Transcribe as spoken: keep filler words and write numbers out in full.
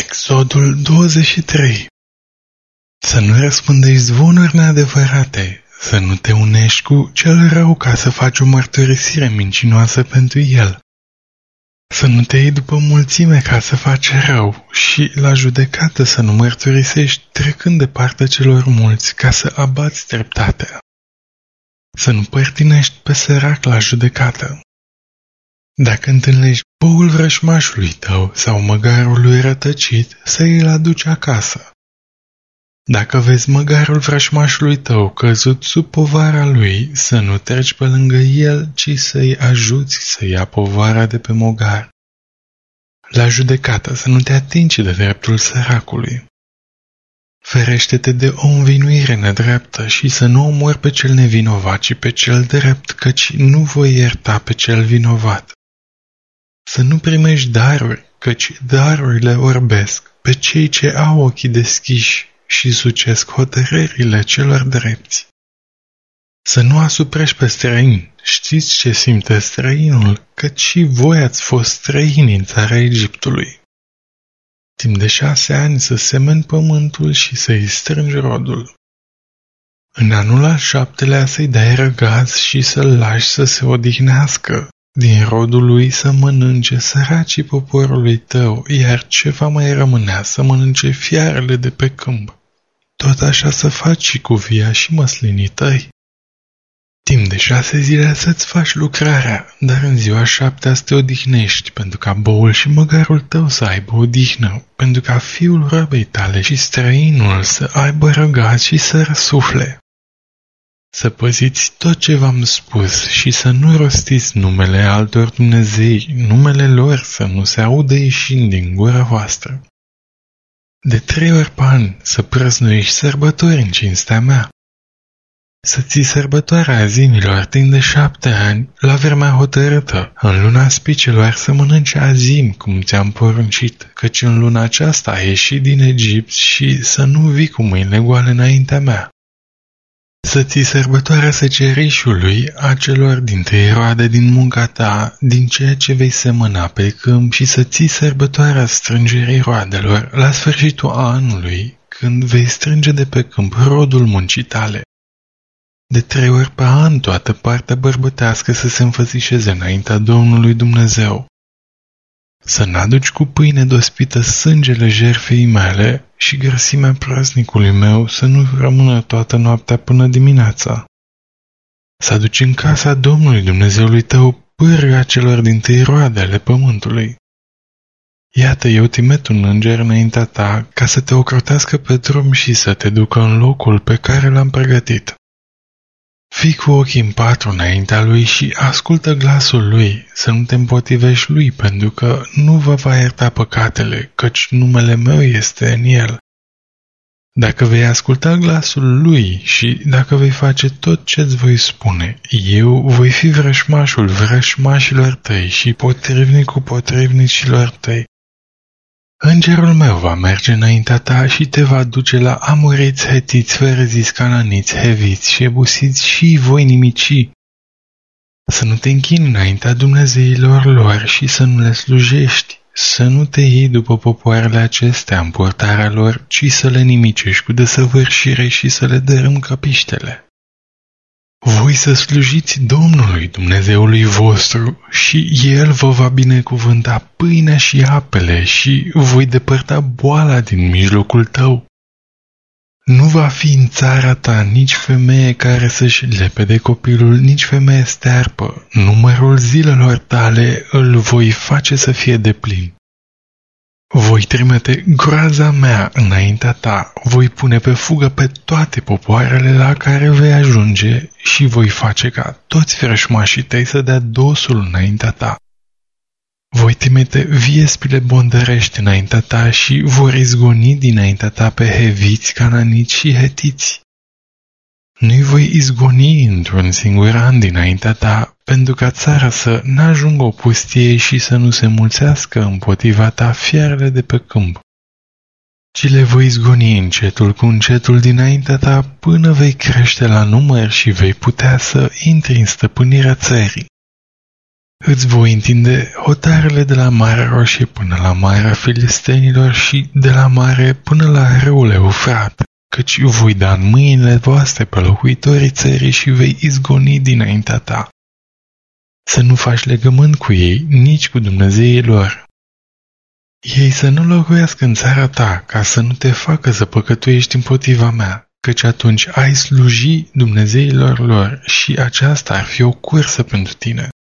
Exodul douăzeci și trei. Să nu răspândești zvonuri neadevărate, să nu te unești cu cel rău ca să faci o mărturisire mincinoasă pentru el. Să nu te iei după mulțime ca să faci rău și la judecată să nu mărturisești trecând de partea celor mulți ca să abați dreptatea. Să nu părtinești pe sărac la judecată. Dacă întâlnești boul vrășmașului tău sau măgarul lui rătăcit, să îl aduci acasă. Dacă vezi măgarul vrășmașului tău căzut sub povara lui, să nu treci pe lângă el, ci să-i ajuți să ia povara de pe mogar. La judecată să nu te atingi de dreptul săracului. Ferește-te de o învinuire nedreaptă și să nu omori pe cel nevinovat, ci pe cel drept, căci nu voi ierta pe cel vinovat. Să nu primești daruri, căci darurile orbesc pe cei ce au ochii deschiși și sucesc hotărârile celor drepți. Să nu asuprești pe străini, știți ce simte străinul, căci și voi ați fost străini în țara Egiptului. Timp de șase ani să semeni pământul și să-i strângi rodul. În anul al șaptelea să-i dai răgaz și să-l lași să se odihnească. Din rodul lui să mănânce săracii poporului tău, iar ce va mai rămânea să mănânce fiarele de pe câmp. Tot așa să faci și cu via și măslinii tăi. Timp de șase zile să-ți faci lucrarea, dar în ziua șaptea să te odihnești, pentru ca boul și măgarul tău să aibă odihnă, pentru ca fiul roabei tale și străinul să aibă răgaz și să răsufle. Să păziți tot ce v-am spus și să nu rostiți numele altor Dumnezei, numele lor să nu se audă ieșind din gura voastră. De trei ori pe an să prăznuiești sărbători în cinstea mea. Să ții sărbătoarea zimilor timp de șapte ani, la vremea hotărâtă, în luna spicelor să mănânci azim, cum ți-am poruncit, căci în luna aceasta ai ieșit din Egipt și să nu vii cu mâinile goale înaintea mea. Să ții sărbătoarea secerișului a celor dintâi roade din munca ta, din ceea ce vei semăna pe câmp și să ții sărbătoarea strângerii roadelor la sfârșitul anului, când vei strânge de pe câmp rodul muncii tale. De trei ori pe an toată partea bărbătească să se înfățișeze înaintea Domnului Dumnezeu. Să n-aduci cu pâine dospită sângele jertfei mele și grăsimea praznicului meu să nu rămână toată noaptea până dimineața. Să aduci în casa Domnului Dumnezeului tău pârga celor dintâi roade ale pământului. Iată, eu trimet un înger înaintea ta ca să te ocrotească pe drum și să te ducă în locul pe care l-am pregătit. Fii cu ochii în patru înaintea lui și ascultă glasul lui, să nu te împotrivești lui, pentru că nu vă va ierta păcatele, căci numele meu este în el. Dacă vei asculta glasul lui și dacă vei face tot ce-ți voi spune, eu voi fi vrășmașul vrășmașilor tăi și potrivnicul potrivnicilor tăi. Îngerul meu va merge înaintea ta și te va duce la amoriți, hetiți, fereziți, cananiți, heviți și ebusiți și voi nimici. Să nu te închini înaintea dumnezeilor lor și să nu le slujești, să nu te iei după popoarele acestea în purtarea lor, ci să le nimicești cu desăvârșire și să le dărâm căpiștele. Voi să slujiți Domnului Dumnezeului vostru și El vă va binecuvânta pâinea și apele și voi depărta boala din mijlocul tău. Nu va fi în țara ta nici femeie care să-și lepede copilul, nici femeie stearpă. Numărul zilelor tale îl voi face să fie deplin. Voi trimite groaza mea înaintea ta, voi pune pe fugă pe toate popoarele la care vei ajunge și voi face ca toți vrășmașii tăi să dea dosul înaintea ta. Voi trimite viespile bondărești înaintea ta și vor izgoni dinaintea ta pe heviți, cananiți și hetiți. Nu-i voi izgoni într-un singur an dinaintea ta, pentru ca țara să n-ajungă o pustie și să nu se mulțească împotriva ta fiarele de pe câmp, ci le voi izgoni încetul cu încetul dinaintea ta până vei crește la număr și vei putea să intri în stăpânirea țării. Îți voi întinde hotarele de la Marea Roșie până la Marea Filistenilor și de la mare până la râul Eufrat, căci voi da în mâinile voastre pe locuitorii țării și vei izgoni dinaintea ta. Să nu faci legământ cu ei, nici cu dumnezeii lor. Ei să nu locuiască în țara ta, ca să nu te facă să păcătuiești împotriva mea, căci atunci ai sluji dumnezeilor lor și aceasta ar fi o cursă pentru tine.